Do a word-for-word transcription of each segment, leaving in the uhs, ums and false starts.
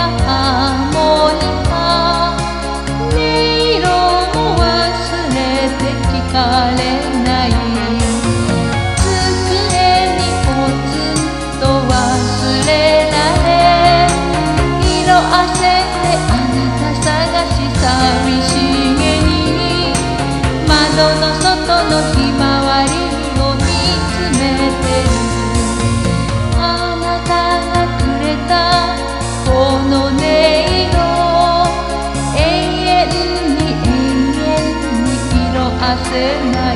ハーモニカ、音色を忘れて聞かれない。机にポツンと忘れられ、色あせてあなた探し寂しげに、窓の外のひまわりを見つめてる。あなたがくれたこの音色、永遠に永遠に色あせない。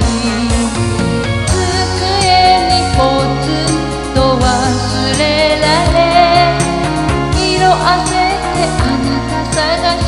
机にポツンと忘れられ、色あせてあなた探し